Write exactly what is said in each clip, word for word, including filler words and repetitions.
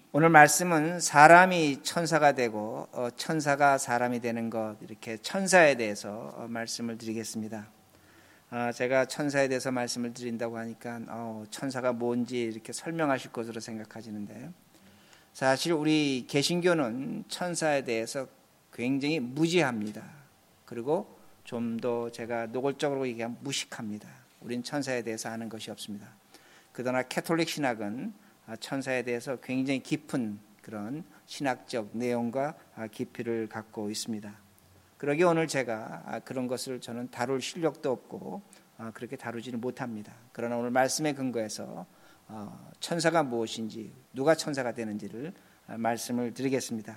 오늘 말씀은 사람이 천사가 되고 천사가 사람이 되는 것, 이렇게 천사에 대해서 말씀을 드리겠습니다. 제가 천사에 대해서 말씀을 드린다고 하니까 천사가 뭔지 이렇게 설명하실 것으로 생각하시는데, 사실 우리 개신교는 천사에 대해서 굉장히 무지합니다. 그리고 좀 더 제가 노골적으로 얘기하면 무식합니다. 우린 천사에 대해서 아는 것이 없습니다. 그러나 캐톨릭 신학은 천사에 대해서 굉장히 깊은 그런 신학적 내용과 깊이를 갖고 있습니다. 그러기에 오늘 제가 그런 것을 저는 다룰 실력도 없고 그렇게 다루지는 못합니다. 그러나 오늘 말씀에 근거해서 천사가 무엇인지, 누가 천사가 되는지를 말씀을 드리겠습니다.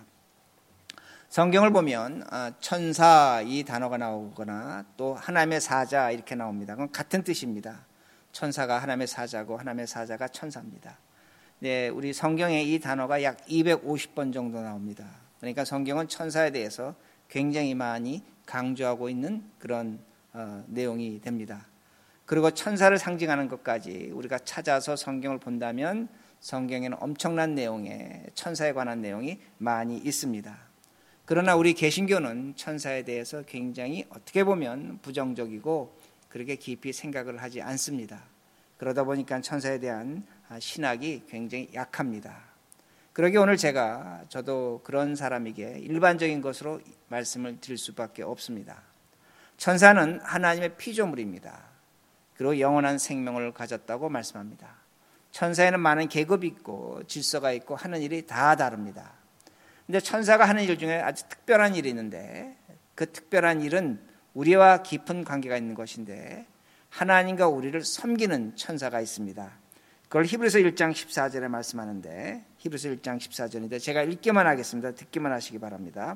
성경을 보면 천사 이 단어가 나오거나 또 하나님의 사자 이렇게 나옵니다. 그건 같은 뜻입니다. 천사가 하나님의 사자고 하나님의 사자가 천사입니다. 네, 우리 성경에 이 단어가 약 이백오십 번 정도 나옵니다. 그러니까 성경은 천사에 대해서 굉장히 많이 강조하고 있는 그런 어, 내용이 됩니다. 그리고 천사를 상징하는 것까지 우리가 찾아서 성경을 본다면 성경에는 엄청난 내용의 천사에 관한 내용이 많이 있습니다. 그러나 우리 개신교는 천사에 대해서 굉장히 어떻게 보면 부정적이고 그렇게 깊이 생각을 하지 않습니다. 그러다 보니까 천사에 대한 신학이 굉장히 약합니다. 그러기에 오늘 제가 저도 그런 사람에게 일반적인 것으로 말씀을 드릴 수밖에 없습니다. 천사는 하나님의 피조물입니다. 그리고 영원한 생명을 가졌다고 말씀합니다. 천사에는 많은 계급이 있고 질서가 있고 하는 일이 다 다릅니다. 근데 천사가 하는 일 중에 아주 특별한 일이 있는데, 그 특별한 일은 우리와 깊은 관계가 있는 것인데, 하나님과 우리를 섬기는 천사가 있습니다. 그걸 히브리서 일 장 십사 절에 말씀하는데, 히브리서 일 장 십사 절인데 제가 읽기만 하겠습니다. 듣기만 하시기 바랍니다.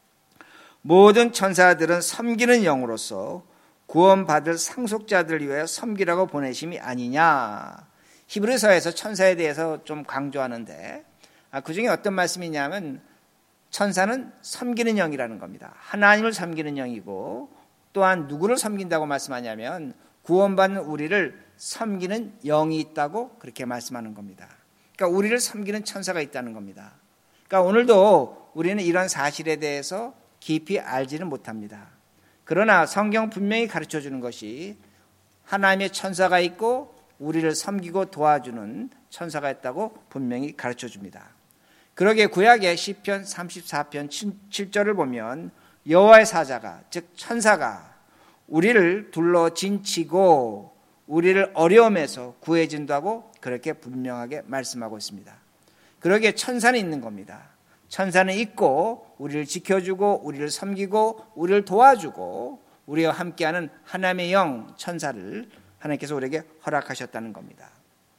모든 천사들은 섬기는 영으로서 구원받을 상속자들을 위하여 섬기라고 보내심이 아니냐. 히브리서에서 천사에 대해서 좀 강조하는데, 그 중에 어떤 말씀이냐면 천사는 섬기는 영이라는 겁니다. 하나님을 섬기는 영이고, 또한 누구를 섬긴다고 말씀하냐면 구원받는 우리를 섬기는 영이 있다고 그렇게 말씀하는 겁니다. 그러니까 우리를 섬기는 천사가 있다는 겁니다. 그러니까 오늘도 우리는 이런 사실에 대해서 깊이 알지는 못합니다. 그러나 성경 분명히 가르쳐 주는 것이 하나님의 천사가 있고 우리를 섬기고 도와주는 천사가 있다고 분명히 가르쳐 줍니다. 그러기에 구약의 시편 삼십사 편 칠 절을 보면 여호와의 사자가, 즉 천사가 우리를 둘러 진치고 우리를 어려움에서 구해준다고 그렇게 분명하게 말씀하고 있습니다. 그러기에 천사는 있는 겁니다. 천사는 있고 우리를 지켜주고 우리를 섬기고 우리를 도와주고 우리와 함께하는 하나님의 영 천사를 하나님께서 우리에게 허락하셨다는 겁니다.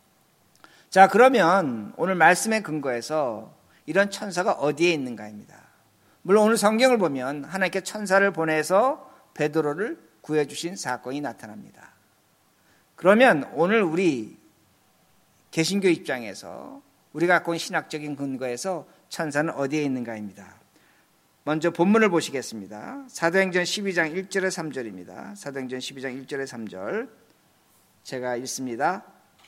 자, 그러면 오늘 말씀의 근거에서 이런 천사가 어디에 있는가입니다. 물론 오늘 성경을 보면 하나님께 천사를 보내서 베드로를 구해주신 사건이 나타납니다. 그러면 오늘 우리 개신교 입장에서 우리가 갖고 있는 신학적인 근거에서 천사는 어디에 있는가입니다. 먼저 본문을 보시겠습니다. 사도행전 십이 장 일 절에 삼 절입니다. 사도행전 십이 장 일 절에 삼 절 제가 읽습니다.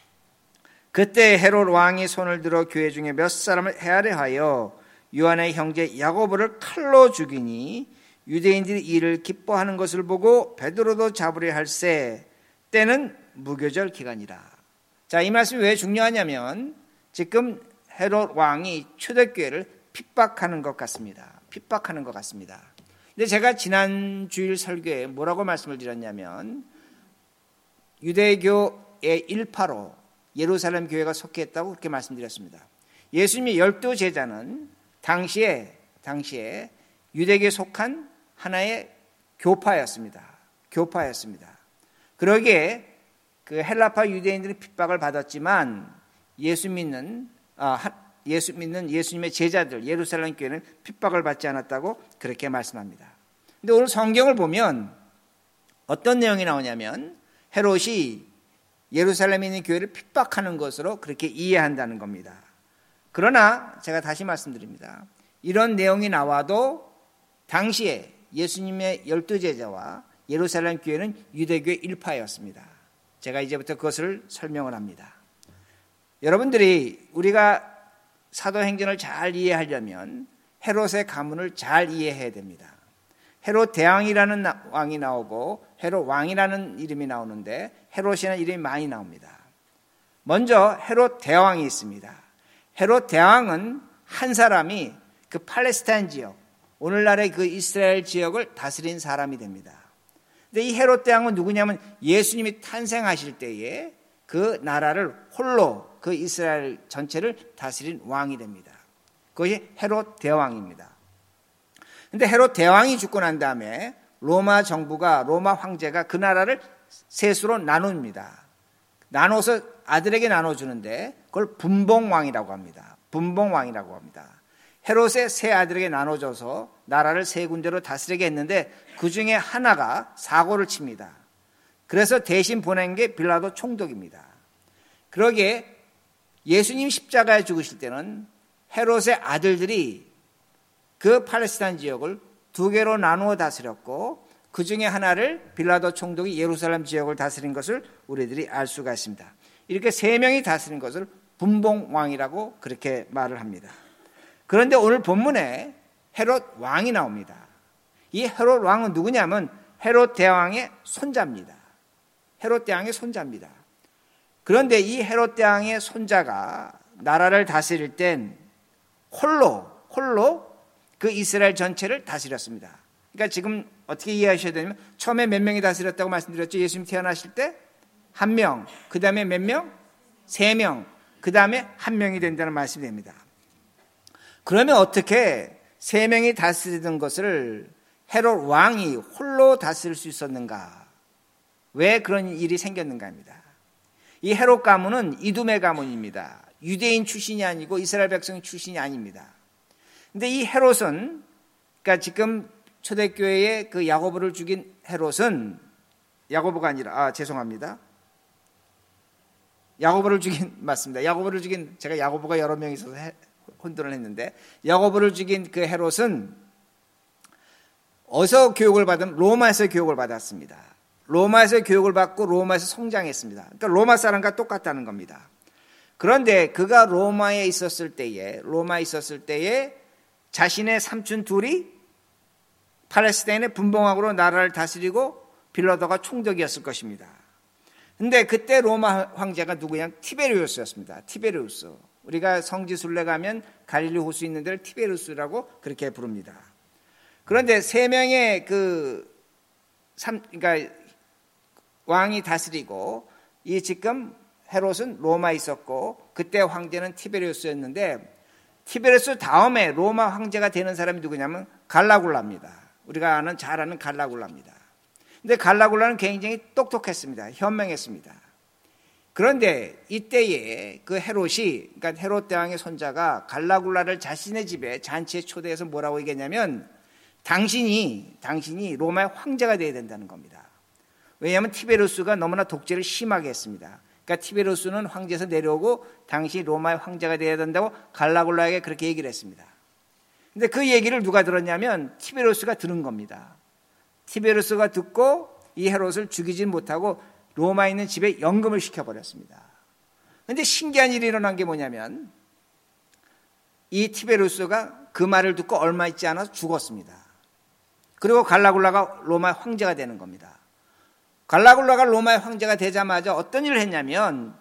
그때 헤롯 왕이 손을 들어 교회 중에 몇 사람을 헤아려 하여 요한의 형제 야고보를 칼로 죽이니 유대인들이 이를 기뻐하는 것을 보고 베드로도 잡으려 할세. 때는 무교절 기간이라. 자, 이 말씀이 왜 중요하냐면 지금 헤롯 왕이 초대교회를 핍박하는 것 같습니다. 핍박하는 것 같습니다. 근데 제가 지난 주일 설교에 뭐라고 말씀을 드렸냐면 유대교의 일파로 예루살렘 교회가 속했다고 그렇게 말씀드렸습니다. 예수님의 열두 제자는 당시에 당시에 유대교에 속한 하나의 교파였습니다. 교파였습니다. 그러기에 그 헬라파 유대인들이 핍박을 받았지만 예수 믿는 아, 예수 믿는 예수님의 제자들 예루살렘 교회는 핍박을 받지 않았다고 그렇게 말씀합니다. 근데 오늘 성경을 보면 어떤 내용이 나오냐면 헤롯이 예루살렘에 있는 교회를 핍박하는 것으로 그렇게 이해한다는 겁니다. 그러나 제가 다시 말씀드립니다. 이런 내용이 나와도 당시에 예수님의 열두 제자와 예루살렘 교회는 유대교의 일파였습니다. 제가 이제부터 그것을 설명을 합니다. 여러분들이 우리가 사도행전을 잘 이해하려면 헤롯의 가문을 잘 이해해야 됩니다. 헤롯 대왕이라는 왕이 나오고 헤롯 왕이라는 이름이 나오는데 헤롯이라는 이름이 많이 나옵니다. 먼저 헤롯 대왕이 있습니다. 헤롯 대왕은 한 사람이 그 팔레스타인 지역, 오늘날의 그 이스라엘 지역을 다스린 사람이 됩니다. 근데 이 헤롯 대왕은 누구냐면 예수님이 탄생하실 때에 그 나라를 홀로 그 이스라엘 전체를 다스린 왕이 됩니다. 그것이 헤롯 대왕입니다. 근데 헤롯 대왕이 죽고 난 다음에 로마 정부가, 로마 황제가 그 나라를 셋으로 나눕니다. 나눠서 아들에게 나눠주는데 그걸 분봉왕이라고 합니다. 분봉왕이라고 합니다. 헤롯의 세 아들에게 나눠줘서 나라를 세 군데로 다스리게 했는데 그 중에 하나가 사고를 칩니다. 그래서 대신 보낸 게 빌라도 총독입니다. 그러기에 예수님 십자가에 죽으실 때는 헤롯의 아들들이 그 팔레스타인 지역을 두 개로 나누어 다스렸고 그 중에 하나를 빌라도 총독이 예루살렘 지역을 다스린 것을 우리들이 알 수가 있습니다. 이렇게 세 명이 다스린 것을 분봉왕이라고 그렇게 말을 합니다. 그런데 오늘 본문에 헤롯 왕이 나옵니다. 이 헤롯 왕은 누구냐면 헤롯 대왕의 손자입니다. 헤롯 대왕의 손자입니다. 그런데 이 헤롯 대왕의 손자가 나라를 다스릴 땐 홀로 홀로 그 이스라엘 전체를 다스렸습니다. 그러니까 지금 어떻게 이해하셔야 되냐면 처음에 몇 명이 다스렸다고 말씀드렸죠. 예수님 태어나실 때 한 명, 그 다음에 몇 명? 세 명, 그 다음에 한 명이 된다는 말씀이 됩니다. 그러면 어떻게 세 명이 다스리던 것을 헤롯 왕이 홀로 다스릴 수 있었는가? 왜 그런 일이 생겼는가 합니다. 이 헤롯 가문은 이두메 가문입니다. 유대인 출신이 아니고 이스라엘 백성 출신이 아닙니다. 근데 이 헤롯은, 그러니까 지금 초대교회의 그 야고보를 죽인 헤롯은, 야고보가 아니라, 아, 죄송합니다. 야고보를 죽인, 맞습니다. 야고보를 죽인, 제가 야고보가 여러 명 있어서 해, 혼돈을 했는데, 야고보를 죽인 그 헤롯은 어디서 교육을 받은, 로마에서 교육을 받았습니다. 로마에서 교육을 받고 로마에서 성장했습니다. 그러니까 로마 사람과 똑같다는 겁니다. 그런데 그가 로마에 있었을 때에, 로마에 있었을 때에 자신의 삼촌 둘이 팔레스타인의 분봉왕으로 나라를 다스리고 빌라도가 총독이었을 것입니다. 근데 그때 로마 황제가 누구냐? 티베리우스였습니다. 티베리우스. 우리가 성지순례 가면 갈릴리 호수 있는 데를 티베리우스라고 그렇게 부릅니다. 그런데 세 명의 그 삼, 그러니까 왕이 다스리고 이 지금 헤롯은 로마에 있었고 그때 황제는 티베리우스였는데 티베리우스 다음에 로마 황제가 되는 사람이 누구냐면 갈라굴라입니다. 우리가 아는 잘 아는 갈라굴라입니다. 근데 갈라굴라는 굉장히 똑똑했습니다. 현명했습니다. 그런데 이때에 그 헤롯이, 그러니까 헤롯 대왕의 손자가 갈라굴라를 자신의 집에 잔치에 초대해서 뭐라고 얘기했냐면 당신이 당신이 로마의 황제가 되어야 된다는 겁니다. 왜냐하면 티베리우스가 너무나 독재를 심하게 했습니다. 그러니까 티베리우스는 황제에서 내려오고 당신이 로마의 황제가 되어야 된다고 갈라굴라에게 그렇게 얘기를 했습니다. 근데 그 얘기를 누가 들었냐면 티베리우스가 들은 겁니다. 티베리우스가 듣고 이 헤롯을 죽이지 못하고 로마에 있는 집에 연금을 시켜버렸습니다. 그런데 신기한 일이 일어난 게 뭐냐면 이 티베리우스가 그 말을 듣고 얼마 있지 않아서 죽었습니다. 그리고 갈라굴라가 로마의 황제가 되는 겁니다. 갈라굴라가 로마의 황제가 되자마자 어떤 일을 했냐면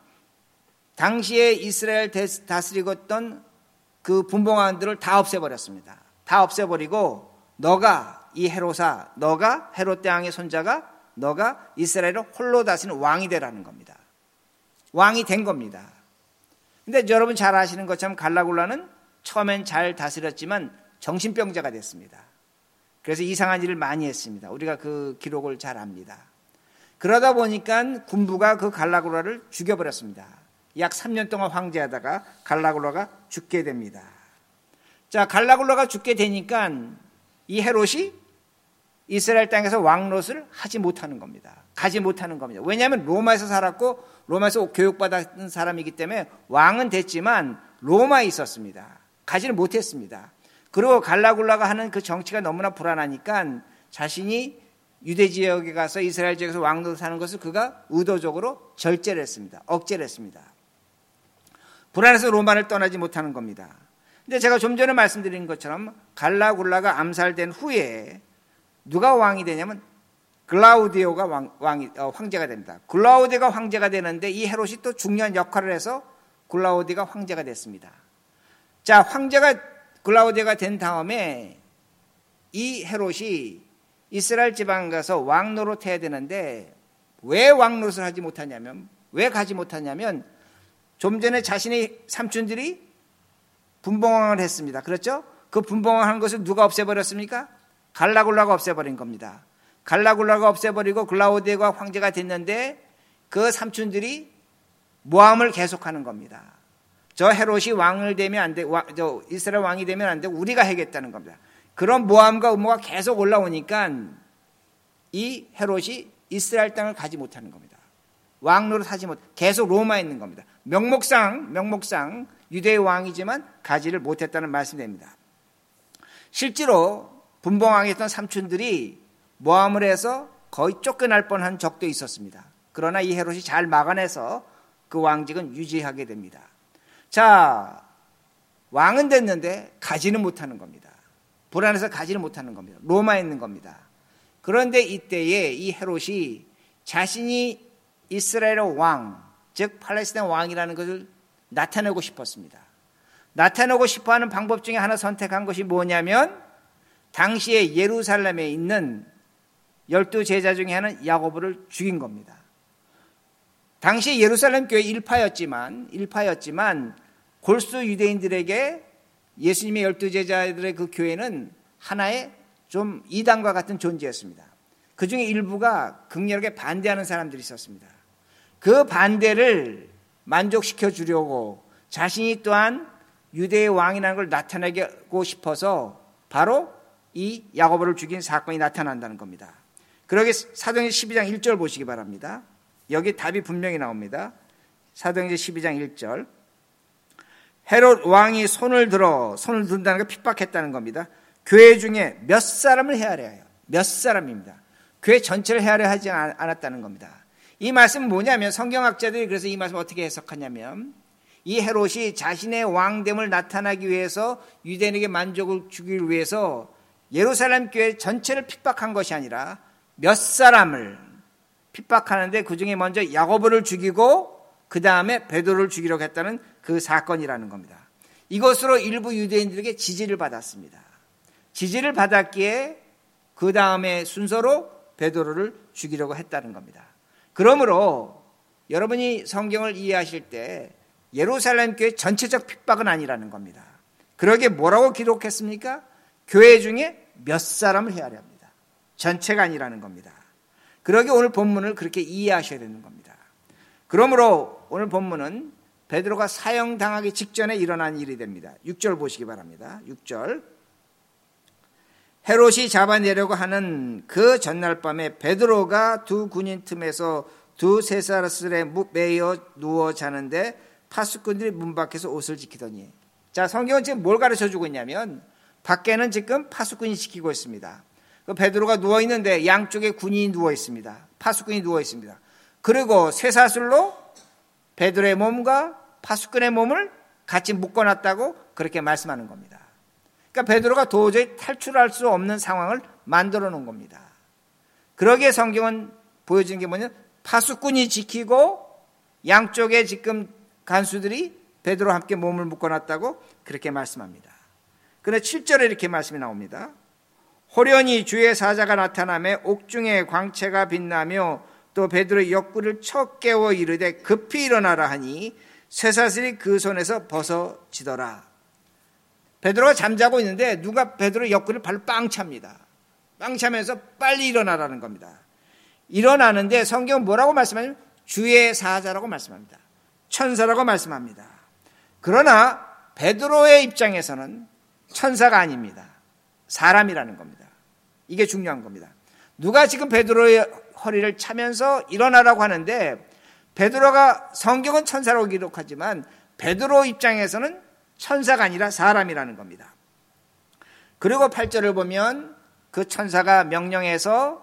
당시에 이스라엘 다스리고 있던 그 분봉왕들을 다 없애버렸습니다. 다 없애버리고 너가 이 헤롯아, 너가 헤롯 대왕의 손자가 너가 이스라엘을 홀로 다스리는 왕이 되라는 겁니다. 왕이 된 겁니다. 근데 여러분 잘 아시는 것처럼 갈라굴라는 처음엔 잘 다스렸지만 정신병자가 됐습니다. 그래서 이상한 일을 많이 했습니다. 우리가 그 기록을 잘 압니다. 그러다 보니까 군부가 그 갈라굴라를 죽여버렸습니다. 약 삼 년 동안 황제하다가 갈라굴라가 죽게 됩니다. 자, 갈라굴라가 죽게 되니까 이 헤롯이 이스라엘 땅에서 왕노릇을 하지 못하는 겁니다. 가지 못하는 겁니다. 왜냐하면 로마에서 살았고 로마에서 교육받았던 사람이기 때문에 왕은 됐지만 로마에 있었습니다. 가지를 못했습니다. 그리고 갈라굴라가 하는 그 정치가 너무나 불안하니까 자신이 유대 지역에 가서 이스라엘 지역에서 왕노릇 하는 것을 그가 의도적으로 절제를 했습니다. 억제를 했습니다. 불안해서 로마를 떠나지 못하는 겁니다. 근데 제가 좀 전에 말씀드린 것처럼 갈라굴라가 암살된 후에 누가 왕이 되냐면 글라우디오가 왕, 왕이, 어, 황제가 됩니다. 글라우디오가 황제가 되는데 이 헤롯이 또 중요한 역할을 해서 글라우디오가 황제가 됐습니다. 자, 황제가 글라우디오가 된 다음에 이 헤롯이 이스라엘 지방 가서 왕 노릇해야 되는데 왜 왕 노릇을 하지 못하냐면 왜 가지 못하냐면 좀 전에 자신의 삼촌들이 분봉왕을 했습니다. 그렇죠? 그 분봉왕한 것을 누가 없애버렸습니까? 갈라굴라가 없애버린 겁니다. 갈라굴라가 없애버리고 글라우디오가 황제가 됐는데 그 삼촌들이 모함을 계속하는 겁니다. 저 헤롯이 왕을 되면 안 돼, 저 이스라엘 왕이 되면 안 돼, 우리가 해겠다는 겁니다. 그런 모함과 음모가 계속 올라오니까 이 헤롯이 이스라엘 땅을 가지 못하는 겁니다. 왕 노릇하지 못, 계속 로마에 있는 겁니다. 명목상 명목상 유대의 왕이지만 가지를 못했다는 말씀이 됩니다. 실제로 분봉왕했던 삼촌들이 모함을 해서 거의 쫓겨날 뻔한 적도 있었습니다. 그러나 이 헤롯이 잘 막아내서 그 왕직은 유지하게 됩니다. 자, 왕은 됐는데 가지는 못하는 겁니다. 불안해서 가지는 못하는 겁니다. 로마에 있는 겁니다. 그런데 이때에 이 헤롯이 자신이 이스라엘의 왕, 즉 팔레스타인 왕이라는 것을 나타내고 싶었습니다. 나타내고 싶어하는 방법 중에 하나 선택한 것이 뭐냐면 당시에 예루살렘에 있는 열두 제자 중에 하나는 야고보를 죽인 겁니다. 당시 예루살렘 교회 일파였지만 일파였지만 골수 유대인들에게 예수님의 열두 제자들의 그 교회는 하나의 좀 이단과 같은 존재였습니다. 그 중에 일부가 극렬하게 반대하는 사람들이 있었습니다. 그 반대를 만족시켜 주려고 자신이 또한 유대의 왕이라는 걸 나타내고 싶어서 바로 이 야고보를 죽인 사건이 나타난다는 겁니다. 그러게 사도행전 십이 장 일 절 보시기 바랍니다. 여기 답이 분명히 나옵니다. 사도행전 십이 장 일 절. 헤롯 왕이 손을 들어, 손을 든다는 게 핍박했다는 겁니다. 교회 중에 몇 사람을 헤아려 해요. 몇 사람입니다. 교회 전체를 헤아려 하지 않았다는 겁니다. 이 말씀은 뭐냐면 성경학자들이 그래서 이 말씀을 어떻게 해석하냐면 이 헤롯이 자신의 왕됨을 나타나기 위해서 유대인에게 만족을 주기 위해서 예루살렘 교회 전체를 핍박한 것이 아니라 몇 사람을 핍박하는데 그중에 먼저 야고보를 죽이고 그 다음에 베드로를 죽이려고 했다는 그 사건이라는 겁니다. 이것으로 일부 유대인들에게 지지를 받았습니다. 지지를 받았기에 그 다음에 순서로 베드로를 죽이려고 했다는 겁니다. 그러므로 여러분이 성경을 이해하실 때 예루살렘 교회 전체적 핍박은 아니라는 겁니다. 그러게 뭐라고 기록했습니까? 교회 중에 몇 사람을 헤아려 합니다. 전체가 아니라는 겁니다. 그러게 오늘 본문을 그렇게 이해하셔야 되는 겁니다. 그러므로 오늘 본문은 베드로가 사형당하기 직전에 일어난 일이 됩니다. 육 절 보시기 바랍니다. 육 절. 헤롯이 잡아내려고 하는 그 전날 밤에 베드로가 두 군인 틈에서 두 쇠사슬에 매여 누워 자는데 파수꾼들이 문 밖에서 옷을 지키더니. 자, 성경은 지금 뭘 가르쳐주고 있냐면 밖에는 지금 파수꾼이 지키고 있습니다. 그 베드로가 누워 있는데 양쪽에 군인이 누워 있습니다. 파수꾼이 누워 있습니다. 그리고 쇠사슬로 베드로의 몸과 파수꾼의 몸을 같이 묶어놨다고 그렇게 말씀하는 겁니다. 그러니까 베드로가 도저히 탈출할 수 없는 상황을 만들어 놓은 겁니다. 그러기에 성경은 보여주는 게 뭐냐면 파수꾼이 지키고 양쪽에 지금 간수들이 베드로와 함께 몸을 묶어놨다고 그렇게 말씀합니다. 그런데 칠 절에 이렇게 말씀이 나옵니다. 호련히 주의 사자가 나타나며 옥중에 광채가 빛나며 또 베드로의 옆구리를 쳐 깨워 이르되 급히 일어나라 하니 쇠사슬이 그 손에서 벗어지더라. 베드로가 잠자고 있는데 누가 베드로의 옆구리를 발로 빵 찹니다. 빵 차면서 빨리 일어나라는 겁니다. 일어나는데 성경은 뭐라고 말씀하냐면 주의 사자라고 말씀합니다. 천사라고 말씀합니다. 그러나 베드로의 입장에서는 천사가 아닙니다. 사람이라는 겁니다. 이게 중요한 겁니다. 누가 지금 베드로의 허리를 차면서 일어나라고 하는데 베드로가 성경은 천사라고 기록하지만 베드로 입장에서는 천사가 아니라 사람이라는 겁니다. 그리고 팔 절을 보면 그 천사가 명령해서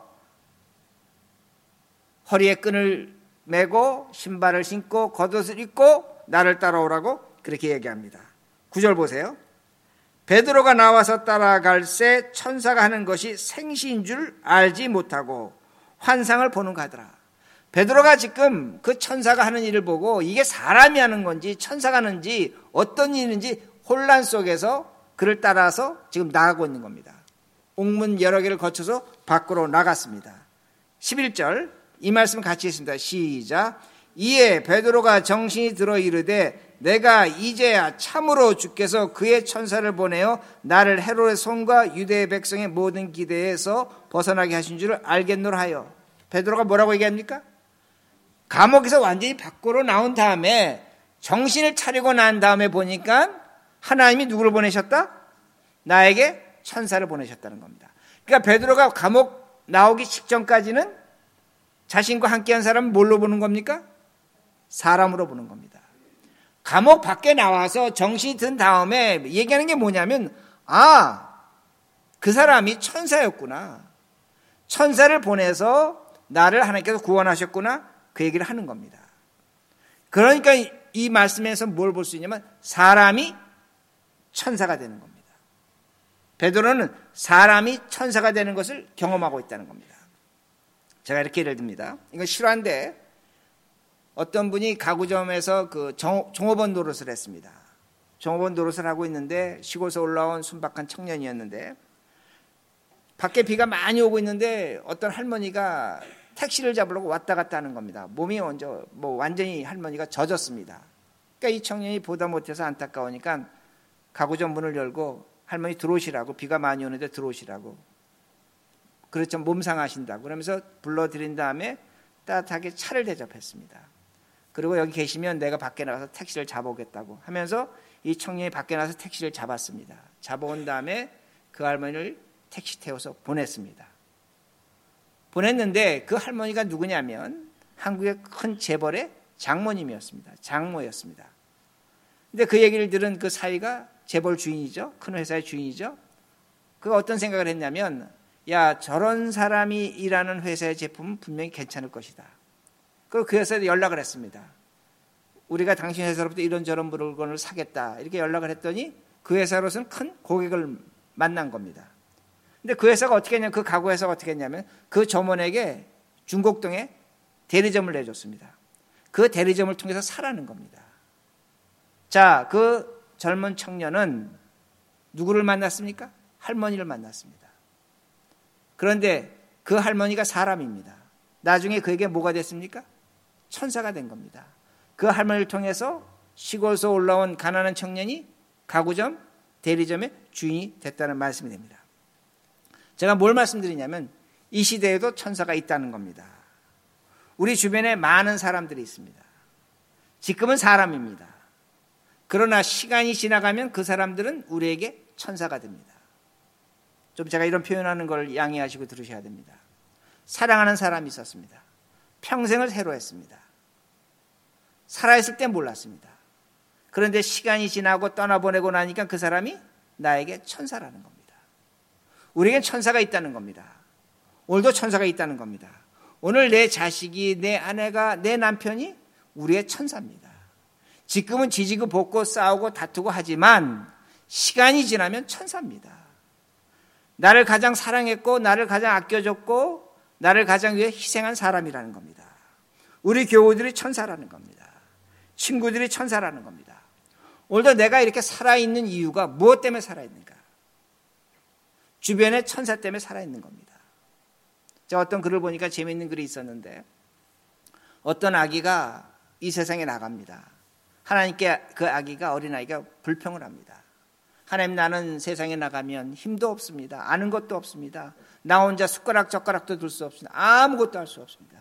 허리에 끈을 매고 신발을 신고 겉옷을 입고 나를 따라오라고 그렇게 얘기합니다. 구 절 보세요. 베드로가 나와서 따라갈새 천사가 하는 것이 생시인 줄 알지 못하고 환상을 보는가 하더라. 베드로가 지금 그 천사가 하는 일을 보고 이게 사람이 하는 건지 천사가 하는지 어떤 일인지 혼란 속에서 그를 따라서 지금 나가고 있는 겁니다. 옥문 여러 개를 거쳐서 밖으로 나갔습니다. 십일 절 이 말씀 같이 했습니다. 시작. 이에 베드로가 정신이 들어 이르되 내가 이제야 참으로 주께서 그의 천사를 보내어 나를 헤롯의 손과 유대의 백성의 모든 기대에서 벗어나게 하신 줄을 알겠노라 하여. 베드로가 뭐라고 얘기합니까? 감옥에서 완전히 밖으로 나온 다음에 정신을 차리고 난 다음에 보니까 하나님이 누구를 보내셨다? 나에게 천사를 보내셨다는 겁니다. 그러니까 베드로가 감옥 나오기 직전까지는 자신과 함께한 사람은 뭘로 보는 겁니까? 사람으로 보는 겁니다. 감옥 밖에 나와서 정신이 든 다음에 얘기하는 게 뭐냐면 아, 그 사람이 천사였구나. 천사를 보내서 나를 하나님께서 구원하셨구나. 그 얘기를 하는 겁니다. 그러니까 이 말씀에서 뭘 볼 수 있냐면 사람이 천사가 되는 겁니다. 베드로는 사람이 천사가 되는 것을 경험하고 있다는 겁니다. 제가 이렇게 예를 듭니다. 이건 실화인데 어떤 분이 가구점에서 그 종업원 노릇을 했습니다. 종업원 노릇을 하고 있는데 시골에서 올라온 순박한 청년이었는데 밖에 비가 많이 오고 있는데 어떤 할머니가 택시를 잡으려고 왔다 갔다 하는 겁니다. 몸이 먼저 뭐 완전히 할머니가 젖었습니다. 그러니까 이 청년이 보다 못해서 안타까우니까 가구점 문을 열고 할머니 들어오시라고, 비가 많이 오는데 들어오시라고. 그렇죠. 몸 상하신다고 그러면서 불러들인 다음에 따뜻하게 차를 대접했습니다. 그리고 여기 계시면 내가 밖에 나가서 택시를 잡아오겠다고 하면서 이 청년이 밖에 나가서 택시를 잡았습니다. 잡아온 다음에 그 할머니를 택시 태워서 보냈습니다. 보냈는데 그 할머니가 누구냐면 한국의 큰 재벌의 장모님이었습니다. 장모였습니다. 근데 그 얘기를 들은 그 사위가 재벌 주인이죠. 큰 회사의 주인이죠. 그가 어떤 생각을 했냐면 야, 저런 사람이 일하는 회사의 제품은 분명히 괜찮을 것이다. 그리고 그 회사에 연락을 했습니다. 우리가 당신 회사로부터 이런저런 물건을 사겠다. 이렇게 연락을 했더니 그 회사로서는 큰 고객을 만난 겁니다. 근데 그 회사가 어떻게 했냐면 그 가구 회사가 어떻게 했냐면 그 점원에게 중곡동에 대리점을 내줬습니다. 그 대리점을 통해서 사라는 겁니다. 자, 그 젊은 청년은 누구를 만났습니까? 할머니를 만났습니다. 그런데 그 할머니가 사람입니다. 나중에 그에게 뭐가 됐습니까? 천사가 된 겁니다. 그 할머니를 통해서 시골에서 올라온 가난한 청년이 가구점, 대리점의 주인이 됐다는 말씀이 됩니다. 제가 뭘 말씀드리냐면 이 시대에도 천사가 있다는 겁니다. 우리 주변에 많은 사람들이 있습니다. 지금은 사람입니다. 그러나 시간이 지나가면 그 사람들은 우리에게 천사가 됩니다. 좀 제가 이런 표현하는 걸 양해하시고 들으셔야 됩니다. 사랑하는 사람이 있었습니다. 평생을 해로했습니다. 살아있을 때 몰랐습니다. 그런데 시간이 지나고 떠나보내고 나니까 그 사람이 나에게 천사라는 겁니다. 우리에겐 천사가 있다는 겁니다. 오늘도 천사가 있다는 겁니다. 오늘 내 자식이, 내 아내가, 내 남편이 우리의 천사입니다. 지금은 지지고 볶고 싸우고 다투고 하지만 시간이 지나면 천사입니다. 나를 가장 사랑했고 나를 가장 아껴줬고 나를 가장 위해 희생한 사람이라는 겁니다. 우리 교우들이 천사라는 겁니다. 친구들이 천사라는 겁니다. 오늘도 내가 이렇게 살아있는 이유가 무엇 때문에 살아있는가? 주변에 천사 때문에 살아있는 겁니다. 제가 어떤 글을 보니까 재미있는 글이 있었는데 어떤 아기가 이 세상에 나갑니다. 하나님께 그 아기가, 어린아이가 불평을 합니다. 하나님, 나는 세상에 나가면 힘도 없습니다. 아는 것도 없습니다. 나 혼자 숟가락 젓가락도 들 수 없습니다. 아무것도 할 수 없습니다.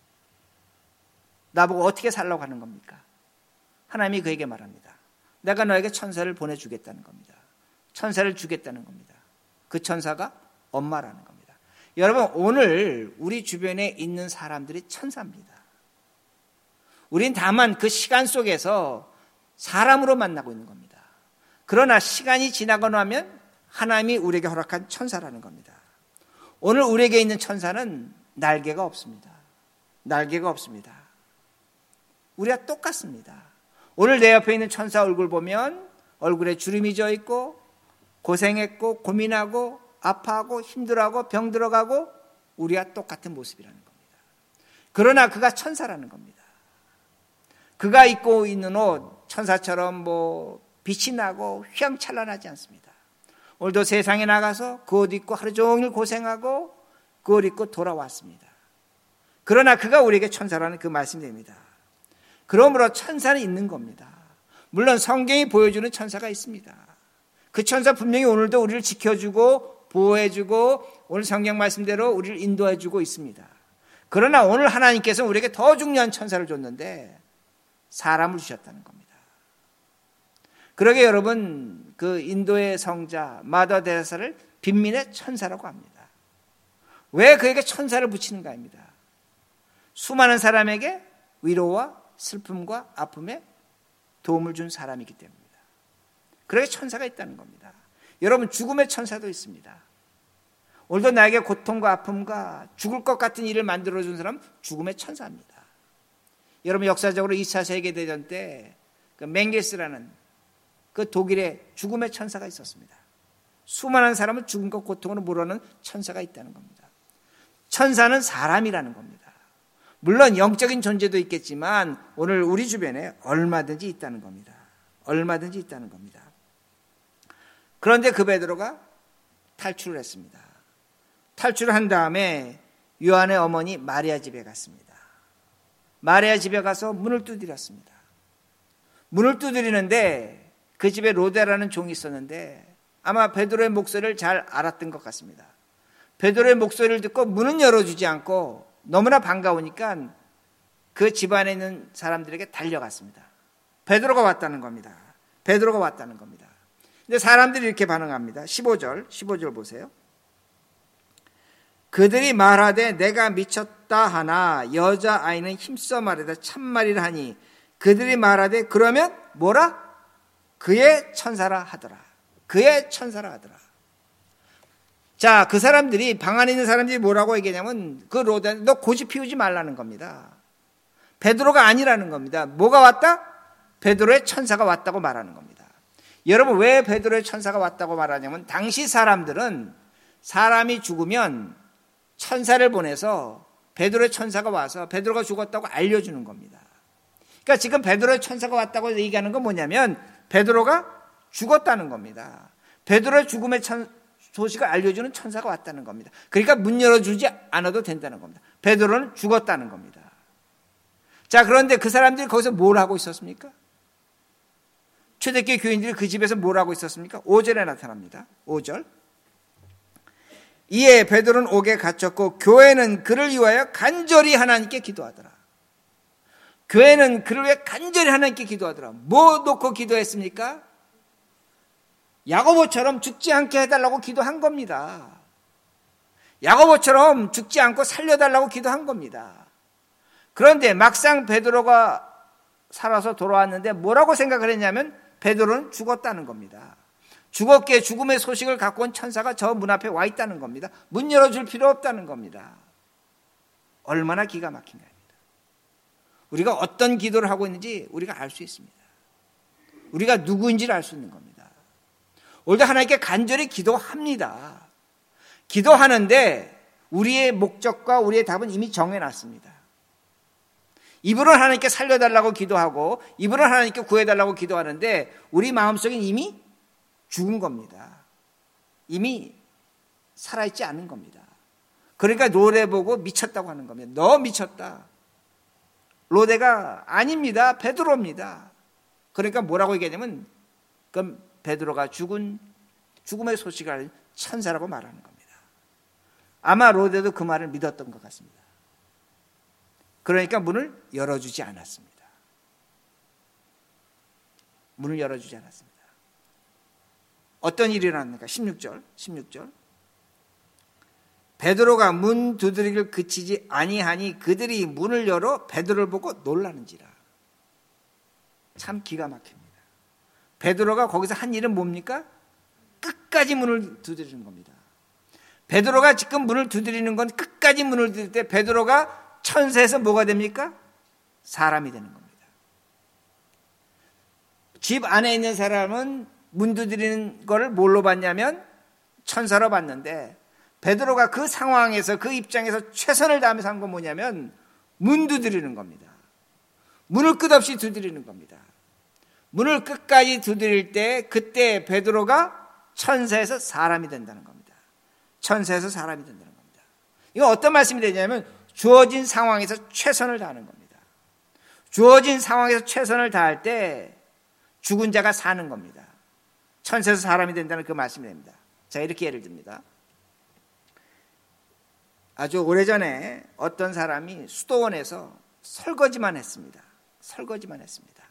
나보고 어떻게 살라고 하는 겁니까? 하나님이 그에게 말합니다. 내가 너에게 천사를 보내주겠다는 겁니다. 천사를 주겠다는 겁니다. 그 천사가 엄마라는 겁니다. 여러분, 오늘 우리 주변에 있는 사람들이 천사입니다. 우린 다만 그 시간 속에서 사람으로 만나고 있는 겁니다. 그러나 시간이 지나고 나면 하나님이 우리에게 허락한 천사라는 겁니다. 오늘 우리에게 있는 천사는 날개가 없습니다. 날개가 없습니다. 우리와 똑같습니다. 오늘 내 옆에 있는 천사 얼굴 보면 얼굴에 주름이 져 있고 고생했고 고민하고 아파하고 힘들어하고 병들어가고 우리와 똑같은 모습이라는 겁니다. 그러나 그가 천사라는 겁니다. 그가 입고 있는 옷 천사처럼 뭐 빛이 나고 휘황찬란하지 않습니다. 오늘도 세상에 나가서 그 옷 입고 하루 종일 고생하고 그 옷 입고 돌아왔습니다. 그러나 그가 우리에게 천사라는 그 말씀입니다. 그러므로 천사는 있는 겁니다. 물론 성경이 보여주는 천사가 있습니다. 그 천사 분명히 오늘도 우리를 지켜주고 보호해주고 오늘 성경 말씀대로 우리를 인도해주고 있습니다. 그러나 오늘 하나님께서 우리에게 더 중요한 천사를 줬는데 사람을 주셨다는 겁니다. 그러게 여러분, 그 인도의 성자 마더 데레사를 빈민의 천사라고 합니다. 왜 그에게 천사를 붙이는가입니다. 수많은 사람에게 위로와 슬픔과 아픔에 도움을 준 사람이기 때문입니다. 그러게 천사가 있다는 겁니다. 여러분, 죽음의 천사도 있습니다. 오늘도 나에게 고통과 아픔과 죽을 것 같은 일을 만들어준 사람은 죽음의 천사입니다. 여러분, 역사적으로 이 차 세계대전 때 그 맹게스라는 그 독일의 죽음의 천사가 있었습니다. 수많은 사람을 죽음과 고통으로 몰아넣는 천사가 있다는 겁니다. 천사는 사람이라는 겁니다. 물론 영적인 존재도 있겠지만 오늘 우리 주변에 얼마든지 있다는 겁니다. 얼마든지 있다는 겁니다. 그런데 그 베드로가 탈출을 했습니다. 탈출을 한 다음에 요한의 어머니 마리아 집에 갔습니다. 마리아 집에 가서 문을 두드렸습니다. 문을 두드리는데 그 집에 로데라는 종이 있었는데 아마 베드로의 목소리를 잘 알았던 것 같습니다. 베드로의 목소리를 듣고 문은 열어주지 않고 너무나 반가우니까 그 집안에 있는 사람들에게 달려갔습니다. 베드로가 왔다는 겁니다. 베드로가 왔다는 겁니다. 근데 사람들이 이렇게 반응합니다. 십오 절, 십오 절 보세요. 그들이 말하되 내가 미쳤다 하나 여자아이는 힘써 말하되 참말이라 하니 그들이 말하되 그러면 뭐라? 그의 천사라 하더라. 그의 천사라 하더라. 자, 그 사람들이, 방 안에 있는 사람들이 뭐라고 얘기하냐면 그 로데, 너 고집 피우지 말라는 겁니다. 베드로가 아니라는 겁니다. 뭐가 왔다? 베드로의 천사가 왔다고 말하는 겁니다. 여러분, 왜 베드로의 천사가 왔다고 말하냐면 당시 사람들은 사람이 죽으면 천사를 보내서 베드로의 천사가 와서 베드로가 죽었다고 알려주는 겁니다. 그러니까 지금 베드로의 천사가 왔다고 얘기하는 건 뭐냐면 베드로가 죽었다는 겁니다. 베드로의 죽음의 천, 소식을 알려주는 천사가 왔다는 겁니다. 그러니까 문 열어주지 않아도 된다는 겁니다. 베드로는 죽었다는 겁니다. 자, 그런데 그 사람들이 거기서 뭘 하고 있었습니까? 초대교회 교인들이 그 집에서 뭘 하고 있었습니까? 오 절에 나타납니다. 오 절. 이에 베드로는 옥에 갇혔고 교회는 그를 위하여 간절히 하나님께 기도하더라. 교회는 그를 위해 간절히 하나님께 기도하더라. 뭐 놓고 기도했습니까? 야고보처럼 죽지 않게 해달라고 기도한 겁니다. 야고보처럼 죽지 않고 살려달라고 기도한 겁니다. 그런데 막상 베드로가 살아서 돌아왔는데 뭐라고 생각을 했냐면 베드로는 죽었다는 겁니다. 죽었기에 죽음의 소식을 갖고 온 천사가 저 문 앞에 와 있다는 겁니다. 문 열어줄 필요 없다는 겁니다. 얼마나 기가 막힌 겁니다. 우리가 어떤 기도를 하고 있는지 우리가 알 수 있습니다. 우리가 누구인지를 알 수 있는 겁니다. 오늘도 하나님께 간절히 기도합니다. 기도하는데 우리의 목적과 우리의 답은 이미 정해놨습니다. 이분은 하나님께 살려달라고 기도하고 이분은 하나님께 구해달라고 기도하는데 우리 마음속엔 이미 죽은 겁니다. 이미 살아있지 않은 겁니다. 그러니까 노래 보고 미쳤다고 하는 겁니다. 너 미쳤다. 로데가 아닙니다. 베드로입니다. 그러니까 뭐라고 얘기하냐면 그럼 베드로가 죽은 죽음의 소식을 알린 천사라고 말하는 겁니다. 아마 로데도 그 말을 믿었던 것 같습니다. 그러니까 문을 열어주지 않았습니다. 문을 열어주지 않았습니다. 어떤 일이 일어났는가? 십육 절, 십육 절. 베드로가 문 두드리기를 그치지 아니하니 그들이 문을 열어 베드로를 보고 놀라는지라. 참 기가 막힙니다. 베드로가 거기서 한 일은 뭡니까? 끝까지 문을 두드리는 겁니다. 베드로가 지금 문을 두드리는 건 끝까지 문을 두드릴 때 베드로가 천사에서 뭐가 됩니까? 사람이 되는 겁니다. 집 안에 있는 사람은 문 두드리는 거를 뭘로 봤냐면 천사로 봤는데, 베드로가 그 상황에서 그 입장에서 최선을 다하면서 한 건 뭐냐면 문 두드리는 겁니다. 문을 끝없이 두드리는 겁니다. 문을 끝까지 두드릴 때 그때 베드로가 천사에서 사람이 된다는 겁니다. 천사에서 사람이 된다는 겁니다. 이건 어떤 말씀이 되냐면 주어진 상황에서 최선을 다하는 겁니다. 주어진 상황에서 최선을 다할 때 죽은 자가 사는 겁니다. 천사에서 사람이 된다는 그 말씀이 됩니다. 자, 이렇게 예를 듭니다. 아주 오래전에 어떤 사람이 수도원에서 설거지만 했습니다. 설거지만 했습니다.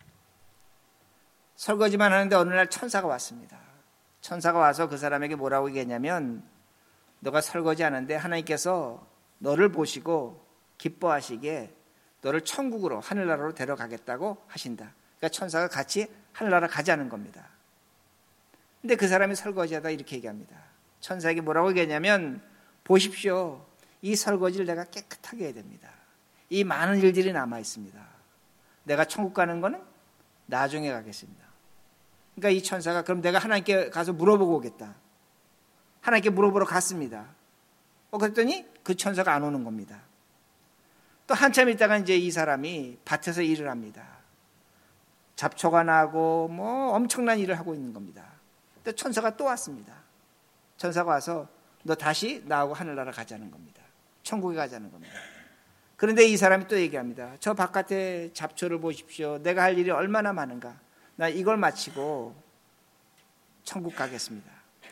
설거지만 하는데 어느 날 천사가 왔습니다. 천사가 와서 그 사람에게 뭐라고 얘기했냐면, 너가 설거지하는데 하나님께서 너를 보시고 기뻐하시기에 너를 천국으로, 하늘나라로 데려가겠다고 하신다. 그러니까 천사가 같이 하늘나라 가자는 겁니다. 근데 그 사람이 설거지하다 이렇게 얘기합니다. 천사에게 뭐라고 얘기했냐면, 보십시오. 이 설거지를 내가 깨끗하게 해야 됩니다. 이 많은 일들이 남아 있습니다. 내가 천국 가는 거는 나중에 가겠습니다. 그러니까 이 천사가 그럼 내가 하나님께 가서 물어보고 오겠다. 하나님께 물어보러 갔습니다. 어, 그랬더니 그 천사가 안 오는 겁니다. 또 한참 있다가 이제 이 사람이 밭에서 일을 합니다. 잡초가 나고 뭐 엄청난 일을 하고 있는 겁니다. 또 천사가 또 왔습니다. 천사가 와서 너 다시 나하고 하늘나라 가자는 겁니다. 천국에 가자는 겁니다. 그런데 이 사람이 또 얘기합니다. 저 바깥에 잡초를 보십시오. 내가 할 일이 얼마나 많은가. 나 이걸 마치고 천국 가겠습니다.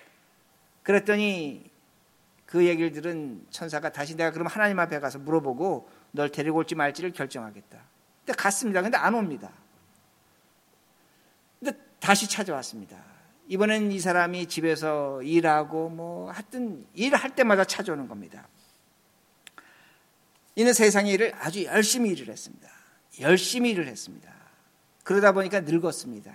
그랬더니 그 얘기를 들은 천사가 다시 내가 그럼 하나님 앞에 가서 물어보고 널 데리고 올지 말지를 결정하겠다. 근데 갔습니다. 근데 안 옵니다. 근데 다시 찾아왔습니다. 이번엔 이 사람이 집에서 일하고 뭐 하여튼 일할 때마다 찾아오는 겁니다. 이는 세상의 일을 아주 열심히 일을 했습니다. 열심히 일을 했습니다. 그러다 보니까 늙었습니다.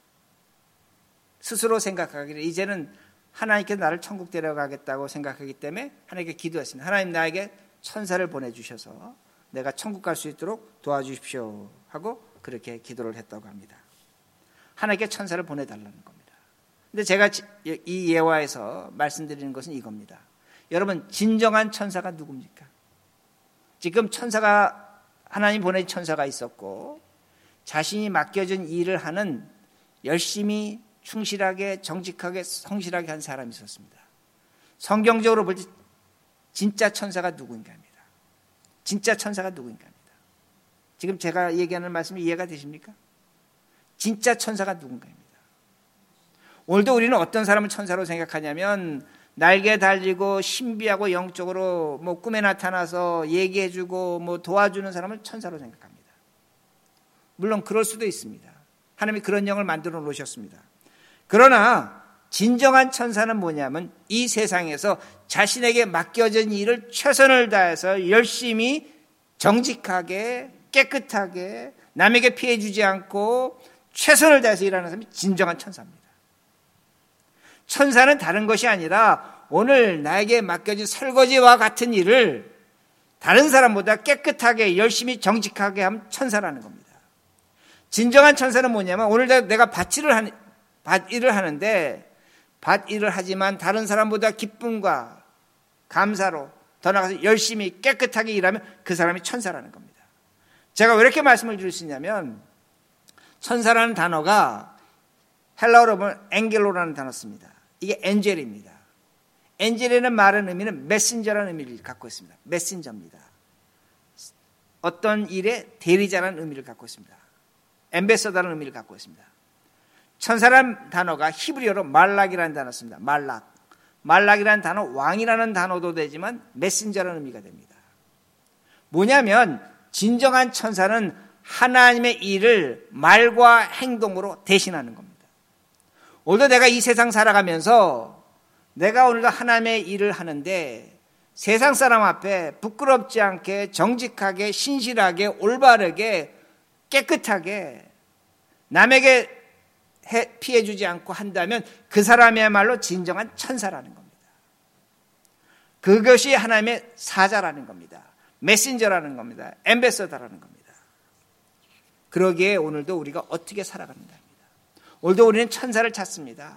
스스로 생각하기를 이제는 하나님께 나를 천국 데려가겠다고 생각하기 때문에 하나님께 기도했습니다. 하나님, 나에게 천사를 보내주셔서 내가 천국 갈 수 있도록 도와주십시오 하고 그렇게 기도를 했다고 합니다. 하나님께 천사를 보내달라는 겁니다. 근데 제가 이 예화에서 말씀드리는 것은 이겁니다. 여러분, 진정한 천사가 누굽니까? 지금 천사가, 하나님 보내신 천사가 있었고 자신이 맡겨진 일을 하는 열심히 충실하게 정직하게 성실하게 한 사람이 있었습니다. 성경적으로 볼 때 진짜 천사가 누구인가 합니다. 진짜 천사가 누구인가 합니다. 지금 제가 얘기하는 말씀이 이해가 되십니까? 진짜 천사가 누군가 합니다. 오늘도 우리는 어떤 사람을 천사로 생각하냐면 날개 달리고 신비하고 영적으로 뭐 꿈에 나타나서 얘기해주고 뭐 도와주는 사람을 천사로 생각합니다. 물론 그럴 수도 있습니다. 하나님이 그런 영을 만들어 놓으셨습니다. 그러나 진정한 천사는 뭐냐면 이 세상에서 자신에게 맡겨진 일을 최선을 다해서 열심히 정직하게 깨끗하게 남에게 피해 주지 않고 최선을 다해서 일하는 사람이 진정한 천사입니다. 천사는 다른 것이 아니라 오늘 나에게 맡겨진 설거지와 같은 일을 다른 사람보다 깨끗하게 열심히 정직하게 한 천사라는 겁니다. 진정한 천사는 뭐냐면 오늘 내가 밭일을 하는, 밭일을 하는데 밭일을 하지만 다른 사람보다 기쁨과 감사로 더 나아가서 열심히 깨끗하게 일하면 그 사람이 천사라는 겁니다. 제가 왜 이렇게 말씀을 드릴 수 있냐면 천사라는 단어가 헬라어로 보면 앵겔로라는 단어 씁니다. 이게 엔젤입니다. 엔젤이라는 말의 의미는 메신저라는 의미를 갖고 있습니다. 메신저입니다. 어떤 일의 대리자라는 의미를 갖고 있습니다. 엠베서더라는 의미를 갖고 있습니다. 천사라는 단어가 히브리어로 말락이라는 단어 씁니다. 말락. 말락이라는 단어, 왕이라는 단어도 되지만 메신저라는 의미가 됩니다. 뭐냐면 진정한 천사는 하나님의 일을 말과 행동으로 대신하는 겁니다. 오늘도 내가 이 세상 살아가면서 내가 오늘도 하나님의 일을 하는데 세상 사람 앞에 부끄럽지 않게 정직하게 신실하게 올바르게 깨끗하게 남에게 피해 주지 않고 한다면 그 사람이야말로 진정한 천사라는 겁니다. 그것이 하나님의 사자라는 겁니다. 메신저라는 겁니다. 엠베서더라는 겁니다. 그러기에 오늘도 우리가 어떻게 살아가는가 합니다. 오늘도 우리는 천사를 찾습니다.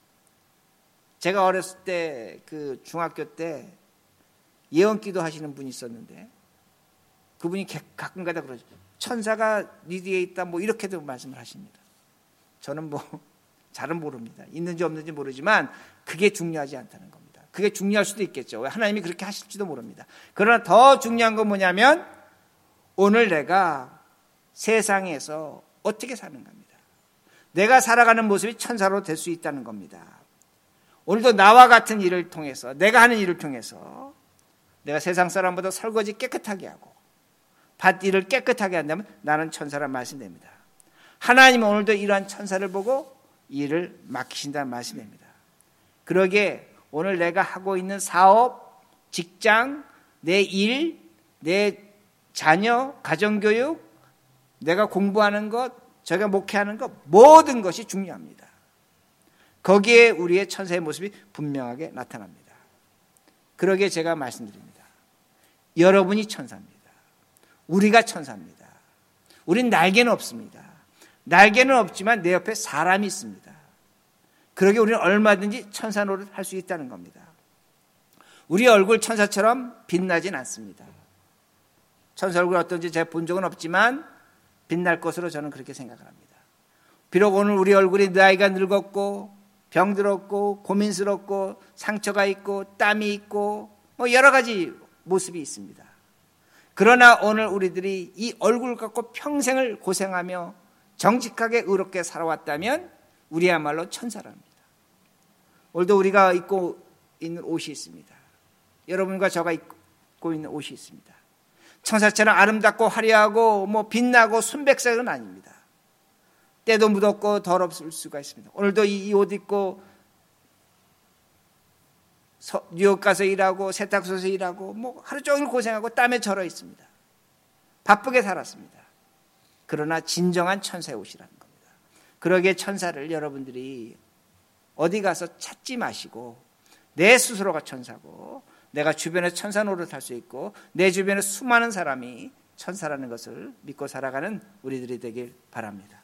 제가 어렸을 때 그 중학교 때 예언기도 하시는 분이 있었는데 그분이 가끔가다 그러죠. 천사가 네 뒤에 있다 뭐 이렇게도 말씀을 하십니다. 저는 뭐 잘은 모릅니다. 있는지 없는지 모르지만 그게 중요하지 않다는 겁니다. 그게 중요할 수도 있겠죠. 하나님이 그렇게 하실지도 모릅니다. 그러나 더 중요한 건 뭐냐면 오늘 내가 세상에서 어떻게 사는 겁니다. 내가 살아가는 모습이 천사로 될 수 있다는 겁니다. 오늘도 나와 같은 일을 통해서 내가 하는 일을 통해서 내가 세상 사람보다 설거지 깨끗하게 하고 밭 일을 깨끗하게 한다면 나는 천사란 말씀됩니다. 하나님은 오늘도 이러한 천사를 보고 일을 맡기신다는 말씀입니다. 그러기에 오늘 내가 하고 있는 사업, 직장, 내 일, 내 자녀, 가정교육, 내가 공부하는 것, 제가 목회하는 것 모든 것이 중요합니다. 거기에 우리의 천사의 모습이 분명하게 나타납니다. 그러기에 제가 말씀드립니다. 여러분이 천사입니다. 우리가 천사입니다. 우린 날개는 없습니다. 날개는 없지만 내 옆에 사람이 있습니다. 그러기에 우리는 얼마든지 천사 노릇 할 수 있다는 겁니다. 우리 얼굴 천사처럼 빛나진 않습니다. 천사 얼굴 어떤지 제가 본 적은 없지만 빛날 것으로 저는 그렇게 생각을 합니다. 비록 오늘 우리 얼굴이 나이가 늙었고 병들었고 고민스럽고 상처가 있고 땀이 있고 뭐 여러 가지 모습이 있습니다. 그러나 오늘 우리들이 이 얼굴 갖고 평생을 고생하며 정직하게 의롭게 살아왔다면 우리야말로 천사랍니다. 오늘도 우리가 입고 있는 옷이 있습니다. 여러분과 저가 입고 있는 옷이 있습니다. 천사처럼 아름답고 화려하고 뭐 빛나고 순백색은 아닙니다. 때도 묻었고 더럽을 수가 있습니다. 오늘도 이 옷 입고 서, 뉴욕 가서 일하고 세탁소에서 일하고 뭐 하루 종일 고생하고 땀에 절어 있습니다. 바쁘게 살았습니다. 그러나 진정한 천사의 옷이라는 겁니다. 그러기에 천사를 여러분들이 어디 가서 찾지 마시고 내 스스로가 천사고 내가 주변에 천사 노릇할 수 있고 내 주변에 수많은 사람이 천사라는 것을 믿고 살아가는 우리들이 되길 바랍니다.